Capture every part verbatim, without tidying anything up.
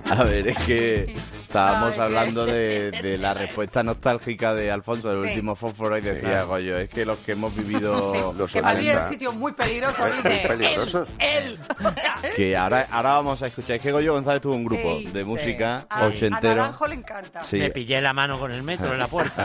A ver, es que estábamos hablando de, de la respuesta nostálgica de Alfonso del Sí. último fósforo y decía, Goyo, es que los que hemos vivido los Que Madrid es un ochenta, sitio muy peligroso, Muy dice. peligrosos. Él, él. que ahora, ahora vamos a escuchar. Es que Goyo González tuvo un grupo Sí, de sí. música A- A ochentero. Naranjo le encanta. Sí. Me pillé la mano con el metro en la puerta.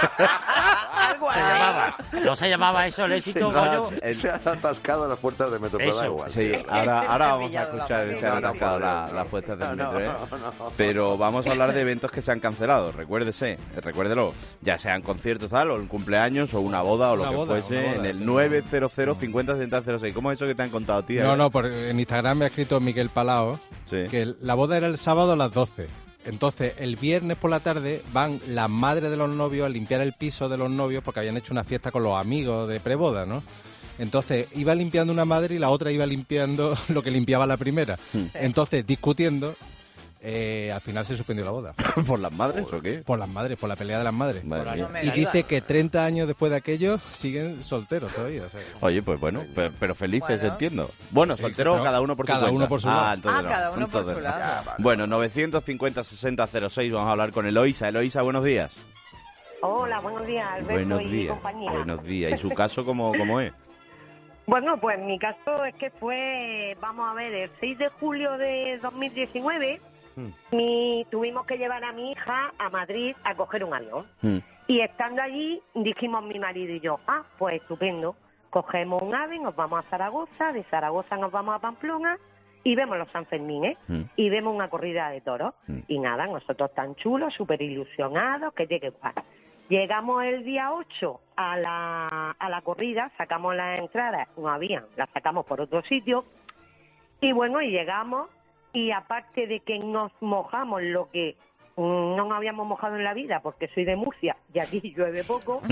Algo Se así. llamaba. ¿No se llamaba eso el éxito, Goyo? El- Se han atascado las puertas de metro, pero Eso. da igual. Sí, ahora, ahora He vamos a pillado la escuchar mano. se han No, no atascado puedo, la- no. las puestas del No, metro, ¿eh? no, no. Pero vamos a hablar de eventos que se han cancelado, recuérdese, recuérdelo, ya sean conciertos tal, o el cumpleaños, o una boda, o lo Una que boda, fuese, una boda, en el sí. nueve cero cero cincuenta setenta cero seis. ¿Cómo es eso que te han contado, tía? No, no, por, en Instagram me ha escrito Miguel Palao Sí. que el- la boda era el sábado a las doce. Entonces, el viernes por la tarde van las madres de los novios a limpiar el piso de los novios porque habían hecho una fiesta con los amigos de preboda, ¿no? Entonces, iba limpiando una madre y la otra iba limpiando lo que limpiaba la primera. Entonces, discutiendo, eh, al final se suspendió la boda. ¿Por las madres o qué? Por las madres, por la pelea de las madres. Madre mía. No me Y la dice digas. que treinta años después de aquello siguen solteros todavía. O sea, Oye, pues bueno, pero, pero felices, Bueno. entiendo. Bueno, Sí, soltero pero cada uno por su cada cuenta. uno por su lado. Ah, entonces Ah, no, cada uno por entonces su no. lado. Bueno, novecientos cincuenta sesenta cero seis, vamos a hablar con Eloisa. Eloisa, buenos días. Hola, buenos días, Alberto Buenos y días. compañía. Buenos días. ¿Y su caso cómo, cómo es? Bueno, pues mi caso es que fue, vamos a ver, el seis de julio de dos mil diecinueve, Mm. mi, tuvimos que llevar a mi hija a Madrid a coger un avión. Mm. Y estando allí, dijimos mi marido y yo, ah, pues estupendo, cogemos un ave, nos vamos a Zaragoza, de Zaragoza nos vamos a Pamplona y vemos los San Fermín, ¿eh? Mm. Y vemos una corrida de toros. Mm. Y nada, nosotros tan chulos, súper ilusionados, que llegue cual. Llegamos el día ocho a la, a la corrida, sacamos las entradas, no había, las sacamos por otro sitio. Y bueno, y llegamos, y aparte de que nos mojamos lo que mm, no nos habíamos mojado en la vida, porque soy de Murcia y aquí llueve poco,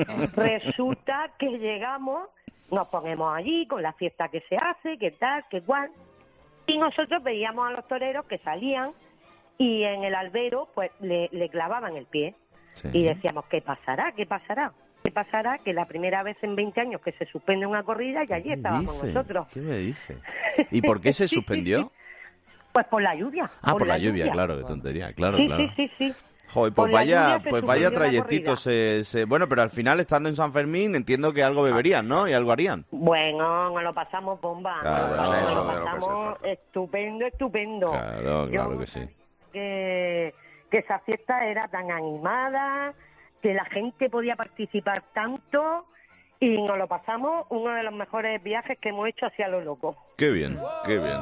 resulta que llegamos, nos ponemos allí con la fiesta que se hace, que tal, que cual, y nosotros veíamos a los toreros que salían y en el albero pues le, le clavaban el pie. Sí. Y decíamos, ¿qué pasará? ¿Qué pasará? ¿Qué pasará? Que la primera vez en veinte años que se suspende una corrida y allí ¿Qué estábamos dice? nosotros. ¿Qué me dice? ¿Y por qué se Sí, sí, suspendió? sí. Pues por la lluvia. Ah, por, la lluvia, claro, qué tontería, claro, Sí, claro. sí, sí, sí. Joder, Por pues la vaya, lluvia se pues vaya suspendió la trayectito corrida. se, se... Bueno, pero al final, estando en San Fermín, entiendo que algo beberían, ¿no? Y algo harían. Bueno, nos lo pasamos bomba. Claro, nos lo pasamos, eso nos de lo lo que se pasamos trata. estupendo, estupendo. Claro, Yo claro que sí. Que, que esa fiesta era tan animada, que la gente podía participar tanto y nos lo pasamos uno de los mejores viajes que hemos hecho hacia lo loco. Qué bien, qué bien.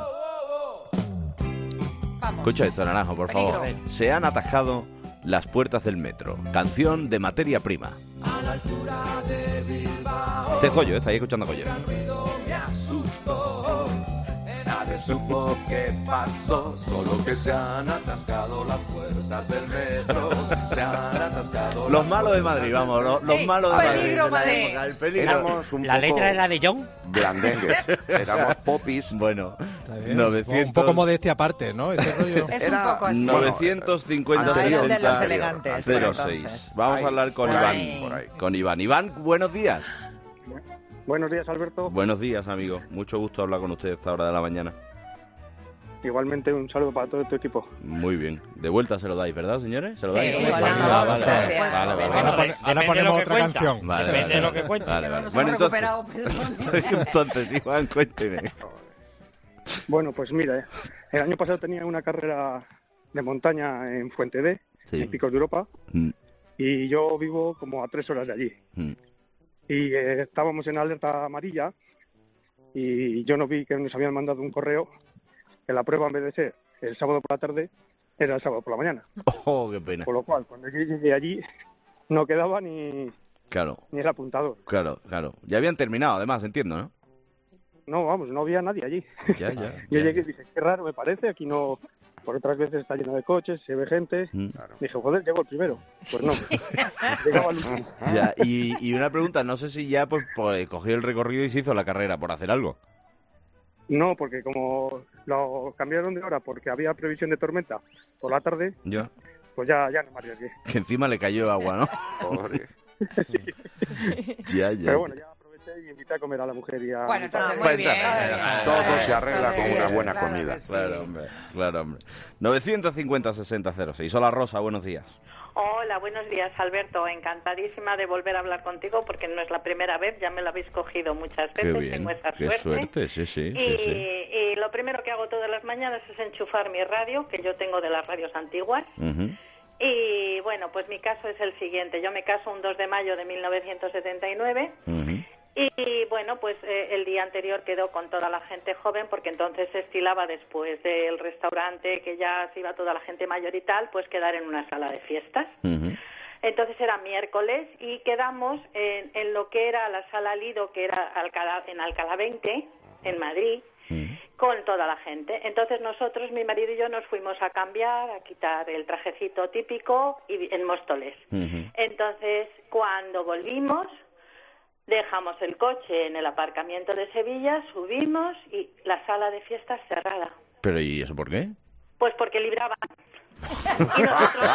Vamos. Escucha esto, Naranjo, por favor. Peligro. Se han atascado las puertas del metro. Canción de Materia Prima. Este es Goyo, ¿eh? Está ahí escuchando a Goyo. Nadie supo qué pasó, solo que se han atascado las puertas del metro. Se han atascado. Los las malos de puertas Madrid, del vamos, los, los Sí, malos de Madrid. peligro, de la Madrid. época, el peligro. Éramos un ¿La poco letra era de John? blandengues, éramos popis. Bueno, está bien. novecientos... Un poco modestia aparte, ¿no? Ese rollo. Es Era un poco así. novecientos cincuenta Ah, eran de los elegantes, cero por seis. entonces. Vamos Ahí, a hablar con por Iván. ahí, por ahí. Con Iván. Iván, buenos días. Buenos días, Alberto. Buenos días, amigo. Mucho gusto hablar con usted a esta hora de la mañana. Igualmente un saludo para todo este equipo. Muy bien. De vuelta se lo dais, ¿verdad, señores? ¿Se lo Sí, dais? sí, Vale, sí. vale, vale, Gracias. vale, vale, vale. Ahora, pone- ahora Depende ponemos de lo que otra cuenta. canción. Vale, Depende vale, de lo vale. que cuente. Vale, Que vale. nos Bueno, hemos entonces, recuperado, perdón. entonces, Iván, cuénteme. Bueno, pues mira, eh, el año pasado tenía una carrera de montaña en Fuente D, Sí. en Picos de Europa, Mm, y yo vivo como a tres horas de allí. mm. Y eh, estábamos en alerta amarilla y yo no vi que nos habían mandado un correo que la prueba, en vez de ser el sábado por la tarde, era el sábado por la mañana. Oh, qué pena. Con lo cual, cuando yo llegué allí, no quedaba ni, Claro, ni el apuntador. claro, claro. Ya habían terminado, además, entiendo, ¿no? No, vamos, no había nadie allí. Ya, ya. Yo ya. llegué y dije, qué raro me parece, aquí no... Por otras veces está lleno de coches, se ve gente. Mm. Dije, joder, llego el primero. Pues no, llegaba el último. Ya, y, y una pregunta, no sé si ya pues, pues, cogió el recorrido y se hizo la carrera por hacer algo. No, porque como lo cambiaron de hora porque había previsión de tormenta por la tarde, Ya. pues ya, ya no me arriesgué. Que encima le cayó agua, ¿no? Joder. Ya, ya. Pero bueno, ya aproveché y invité a comer a la mujer y a... Bueno, entonces, Ah, muy muy bien. bien. Todo se arregla con una buena Claro comida. que sí. Claro, hombre. Claro, hombre. novecientos cincuenta sesenta cero seis. Hola, Rosa, buenos días. Hola, buenos días, Alberto. Encantadísima de volver a hablar contigo porque no es la primera vez, ya me lo habéis cogido muchas Qué veces, bien. tengo esa Qué suerte, sí, sí, y, sí, sí. y lo primero que hago todas las mañanas es enchufar mi radio, que yo tengo de las radios antiguas. Ujú. Y bueno, pues mi caso es el siguiente. Yo me caso un dos de mayo de mil novecientos setenta y nueve. Ujú. Y bueno, pues eh, el día anterior quedó con toda la gente joven, porque entonces se estilaba después del restaurante, que ya se iba toda la gente mayor y tal, pues quedar en una sala de fiestas. Ujú. Entonces era miércoles y quedamos en, en lo que era la sala Lido, que era Alcalá, en Alcalá veinte, en Madrid, Ujú. con toda la gente. Entonces nosotros, mi marido y yo, nos fuimos a cambiar, a quitar el trajecito típico y en Móstoles. Ujú. Entonces, cuando volvimos, dejamos el coche en el aparcamiento de Sevilla, subimos y la sala de fiestas cerrada. Pero ¿y eso por qué? Pues porque libraban. Y nosotros...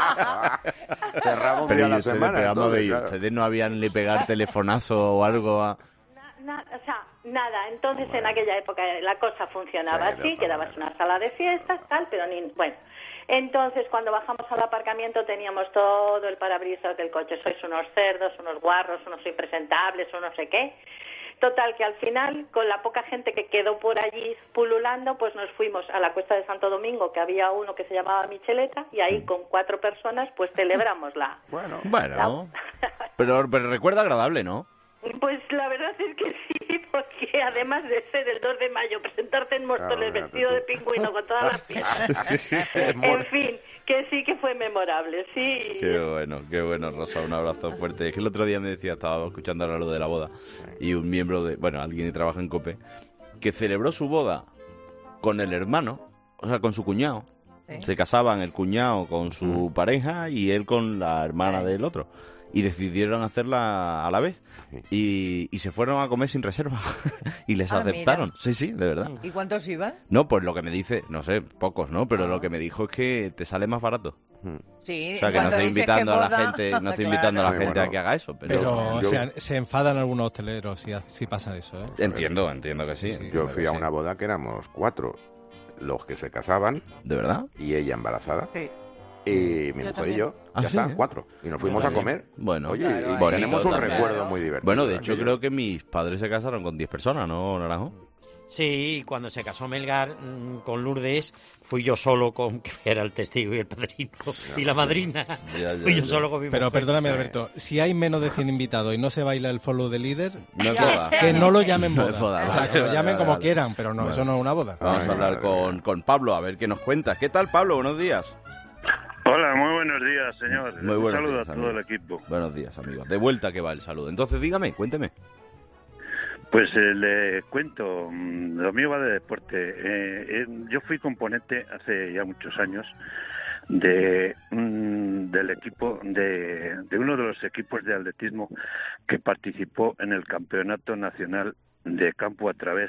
Cerraba un Pero día a ¿y la ustedes, semana. pero vamos a ver, entonces, ¿y claro. ustedes no habían le pegar telefonazo o algo a...? Na- na- o sea, nada, entonces en aquella época la cosa funcionaba Sí, de así, otra quedabas en manera. una sala de fiestas, tal, pero ni... Bueno, entonces cuando bajamos al aparcamiento teníamos todo el parabrisas del coche. Sois unos cerdos, unos guarros, unos impresentables, o no sé qué. Total, que al final, con la poca gente que quedó por allí pululando, pues nos fuimos a la Cuesta de Santo Domingo, que había uno que se llamaba Micheleta, y ahí con cuatro personas, pues celebramos la... Bueno, Bueno, pero, pero recuerda agradable, ¿no? Pues la verdad es que sí, porque además de ser el dos de mayo, presentarte en Móstoles Claro, vestido de tú. pingüino con todas las piezas, en fin, que sí que fue memorable, sí. Qué bueno, qué bueno, Rosa, un abrazo fuerte. Es que el otro día me decía, estaba escuchando ahora lo de la boda, y un miembro de, bueno, alguien que trabaja en COPE, que celebró su boda con el hermano, o sea, con su cuñado. Sí. Se casaban el cuñado con su pareja y él con la hermana Sí. del otro. Y decidieron hacerla a la vez. Y, y se fueron a comer sin reserva. Y les Ah, aceptaron. mira. Sí, sí, de verdad. ¿Y cuántos iban? No, pues lo que me dice, no sé, pocos, ¿no? Pero Ah. lo que me dijo es que te sale más barato. Sí. O sea, que no cuando estoy dices invitando que a la boda, gente, no estoy claro. invitando a la Ay, gente bueno. a que haga eso, pero, Pero yo- se, se enfadan algunos hosteleros si, ha- si pasa eso, ¿eh? entiendo, entiendo que sí. Sí, Yo entiendo fui que a sí. una boda que éramos cuatro, los que se casaban ¿De verdad? y ella embarazada. Sí. Y mi Yo mujer también. y yo, Ah, ya sí, está, ¿eh? cuatro. Y nos fuimos a Vale. comer. Bueno, Oye, Claro, y bonito tenemos un también. recuerdo muy divertido. Bueno, de hecho aquello. creo que mis padres se casaron con diez personas, ¿no, Naranjo? Sí, cuando se casó Melgar mm, con Lourdes, fui yo solo con, que era el testigo y el padrino y la madrina. Ya, ya, fui yo ya. solo con mi Pero mujer. perdóname, Alberto, si hay menos de cien invitados y no se baila el follow de líder, No es boda. que no lo llamen No boda. es boda, O sea, vale, que lo vale, llamen vale, como vale. quieran, pero no, Vale. eso no es una boda. Vamos Ay, a hablar madre con, mía. con Pablo, a ver qué nos cuentas. ¿Qué tal, Pablo? Buenos días. Hola, muy buenos días, señor. Muy Un buenos saludo días, a todo amigo. el equipo. Buenos días, amigos. De vuelta que va el saludo. Entonces, dígame, cuénteme. Pues eh, le cuento, mm, lo mío va de deporte. Eh, eh, yo fui componente hace ya muchos años de mm, del equipo de, de uno de los equipos de atletismo que participó en el campeonato nacional de campo a través,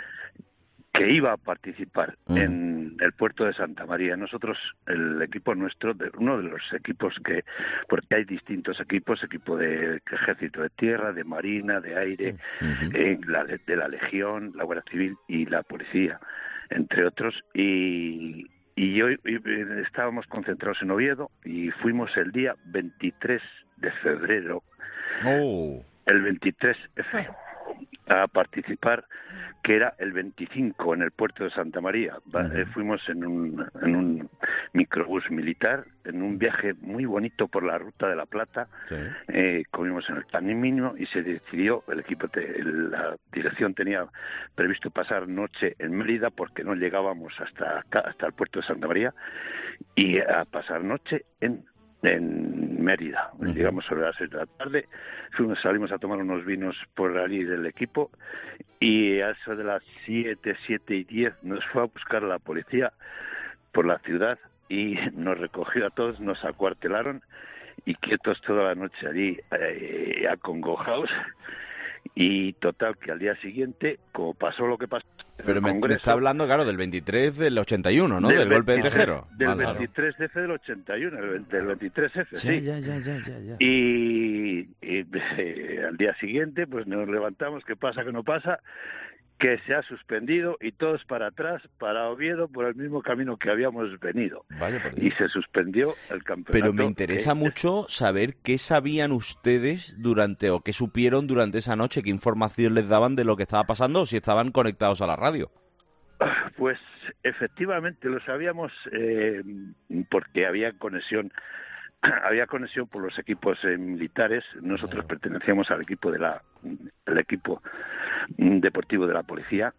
que iba a participar Mm. en el puerto de Santa María. Nosotros, el equipo nuestro, de, uno de los equipos que, porque hay distintos equipos, equipo de ejército de tierra, de marina, de aire, Ujú. eh, la, de, de la Legión, la Guardia Civil y la Policía, entre otros, y, y yo y, y, estábamos concentrados en Oviedo y fuimos el día veintitrés de febrero, Oh. el veintitrés F, a participar, que era el veinticinco en el puerto de Santa María. Va- Ujú. eh, fuimos en un, en un microbús militar, en un viaje muy bonito por la Ruta de la Plata. Sí. Eh, comimos en el Tanimino y se decidió, el equipo, te- la dirección tenía previsto pasar noche en Mérida porque no llegábamos hasta acá, hasta el puerto de Santa María, y a pasar noche en en Mérida. Ujú. Llegamos sobre las seis de la tarde, fuimos, salimos a tomar unos vinos por allí del equipo y a eso de las siete, siete y diez nos fue a buscar la policía por la ciudad y nos recogió a todos, nos acuartelaron y quietos toda la noche allí, eh, acongojados. Y total, que al día siguiente, como pasó lo que pasó en Pero el me, me Congreso, está hablando, claro, del veintitrés del ochenta y uno, ¿no? Del, golpe de veintitrés Tejero. Del Vale, claro. veintitrés efe del ochenta y uno, el- del veintitrés efe, Ya, sí. ya, ya, ya, ya, ya. Y, y, eh, al día siguiente, pues nos levantamos, ¿qué pasa, qué no pasa? Que se ha suspendido y todos para atrás, para Oviedo, por el mismo camino que habíamos venido. Vaya por Y Dios. se suspendió el campeonato. Pero me interesa eh, mucho saber qué sabían ustedes durante, o qué supieron durante esa noche, qué información les daban de lo que estaba pasando, o si estaban conectados a la radio. Pues efectivamente lo sabíamos eh, porque había conexión había conexión por los equipos eh, militares. Nosotros Claro. pertenecíamos al equipo de la el equipo mm, deportivo de la policía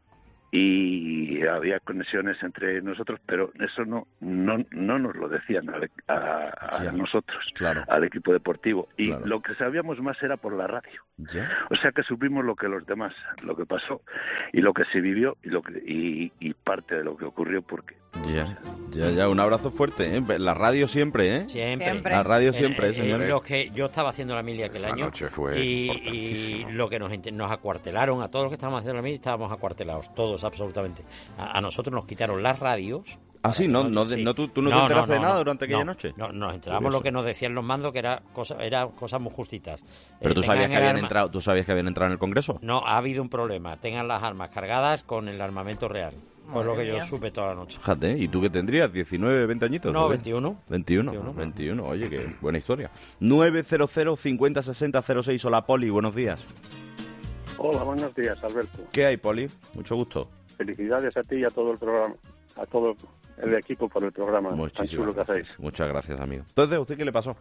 y había conexiones entre nosotros, pero eso no no no nos lo decían al- a, a Ya. nosotros, Claro. al equipo deportivo. Y Claro. lo que sabíamos más era por la radio. Ya. O sea que supimos lo que los demás, lo que pasó y lo que se vivió y lo que y, y parte de lo que ocurrió, porque Ya, ya, ya. Un abrazo fuerte, ¿eh? La radio siempre, ¿eh? Siempre. Siempre. La radio En- siempre, en- señores. en lo que yo estaba haciendo la mili aquel Esa año noche fue y, y importantísimo. lo que nos, ent- nos acuartelaron a todos los que estábamos haciendo la mili, estábamos acuartelados, todos absolutamente. A, a nosotros nos quitaron las radios. Ah, sí, no, no, Sí. no, tú, tú no, te enteraste de nada no, durante aquella no, noche. No, nos enterábamos Curioso. lo que nos decían los mandos, que era cosa, era cosas muy justitas. Pero Eh, tú sabías tengan que el habían arma- entrado, tú sabías que habían entrado en el Congreso. No, ha habido un problema. Tengan las armas cargadas con el armamento real. Fue lo Madre que yo mía. supe toda la noche. Fíjate, ¿y tú qué tendrías? ¿diecinueve, veinte añitos? No, ¿o qué? veintiuno. veintiuno, veintiuno. veintiuno, oye, qué buena historia. nueve cero cero, cincuenta, sesenta, cero seis, hola Poli, buenos días. Hola, buenos días, Alberto. ¿Qué hay, Poli? Mucho gusto. Felicidades a ti y a todo el programa, a todo el equipo por el programa tan Muchísimas chulo que gracias. hacéis. Muchas gracias, amigo. Entonces, ¿a usted qué le pasó?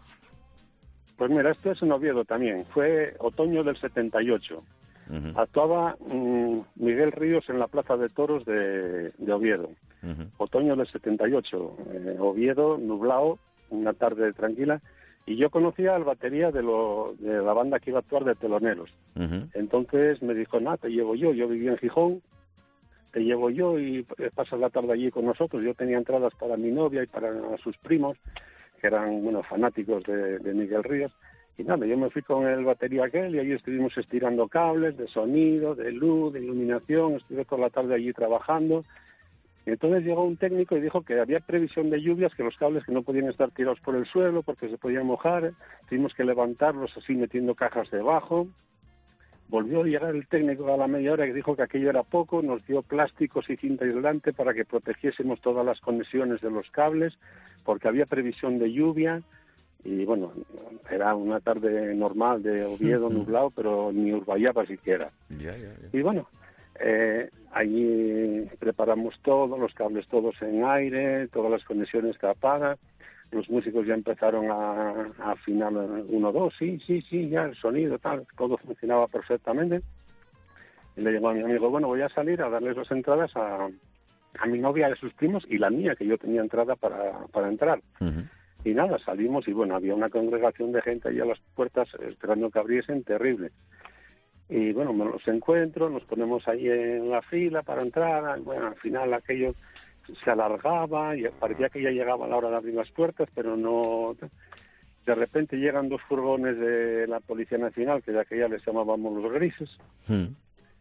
Pues mira, esto es en Oviedo también. Fue otoño del setenta y ocho. Ujú, Actuaba mm, Miguel Ríos en la Plaza de Toros de, de Oviedo. ujú, Otoño del setenta y ocho. Eh, Oviedo, nublado, una tarde tranquila. Y yo conocía al batería de, lo, de la banda que iba a actuar de teloneros. ujú. Entonces me dijo, nada, te llevo yo. Yo vivía en Gijón, te llevo yo y eh, pasas la tarde allí con nosotros. Yo tenía entradas para mi novia y para sus primos, que eran, bueno, fanáticos de, de Miguel Ríos. Y nada, yo me fui con el batería aquel y allí estuvimos estirando cables de sonido, de luz, de iluminación. Estuve toda la tarde allí trabajando. Y entonces llegó un técnico y dijo que había previsión de lluvias, que los cables que no podían estar tirados por el suelo porque se podían mojar. Tuvimos que levantarlos así metiendo cajas debajo. Volvió a llegar el técnico a la media hora y dijo que aquello era poco. Nos dio plásticos y cinta aislante para que protegiésemos todas las conexiones de los cables, porque había previsión de lluvia. Y bueno, era una tarde normal de Oviedo, nublado, pero ni Urballaba siquiera. Ya, ya, ya. Y bueno, eh, allí preparamos todo, los cables todos en aire, todas las conexiones tapadas. Los músicos ya empezaron a, a afinar uno, dos, sí, sí, sí, ya el sonido, tal, todo funcionaba perfectamente. Y le llegó a mi amigo, bueno, voy a salir a darles las entradas a, a mi novia y a sus primos y la mía, que yo tenía entrada para, para entrar. Ujú. Y nada, salimos y bueno, había una congregación de gente ahí a las puertas esperando que abriesen, terrible. Y bueno, me los encuentro, nos ponemos ahí en la fila para entrar. Bueno, al final aquello se alargaba y parecía que ya llegaba la hora de abrir las puertas, pero no. De repente llegan dos furgones de la Policía Nacional, que de aquella les llamábamos los grises, Mm.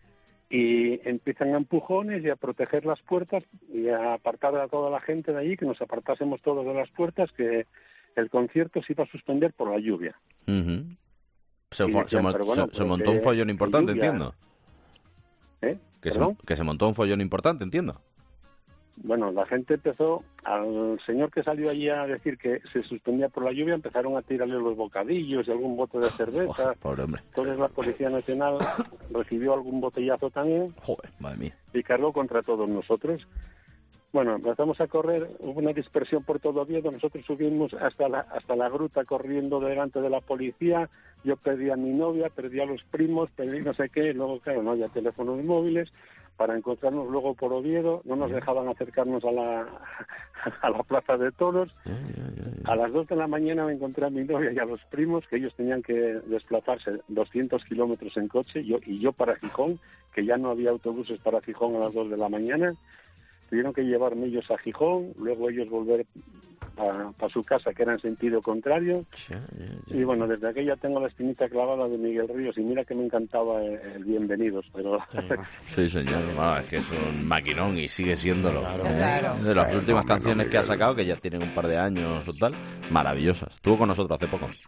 y empiezan a empujones y a proteger las puertas y a apartar a toda la gente de allí, que nos apartásemos todos de las puertas, que el concierto se iba a suspender por la lluvia. Ujú. Se, Y fo- decían, se mon- pero bueno, se- se pero montó un qué- follón qué importante, lluvia. entiendo. ¿Eh? Que se, ¿Perdón? que se montó un follón importante, entiendo. Bueno, la gente empezó, al señor que salió allí a decir que se suspendía por la lluvia, empezaron a tirarle los bocadillos y algún bote de cerveza. Oh, pobre hombre. Entonces la Policía Nacional recibió algún botellazo también Joder, madre mía. y cargó contra todos nosotros. Bueno, empezamos a correr, hubo una dispersión por todo Oviedo, nosotros subimos hasta la, hasta la gruta corriendo delante de la policía, yo perdí a mi novia, perdí a los primos, perdí no sé qué, luego claro, no había teléfonos móviles, para encontrarnos luego por Oviedo, no nos dejaban acercarnos a la, a la plaza de toros. Ya, ya, ya, ya. A las dos de la mañana me encontré a mi novia y a los primos, que ellos tenían que desplazarse doscientos kilómetros en coche, yo, y yo para Gijón, que ya no había autobuses para Gijón a las dos de la mañana. Tuvieron que llevarme ellos a Gijón, luego ellos volver para su casa, que era en sentido contrario. Y bueno, desde aquella tengo la espinita clavada de Miguel Ríos, y mira que me encantaba el, el Bienvenidos, pero... Sí, señor, bueno, es que es un maquinón y sigue siéndolo. Claro. Claro. De las últimas Fenómeno, canciones que ha Miguel. sacado, que ya tienen un par de años o tal, maravillosas. Estuvo con nosotros hace poco.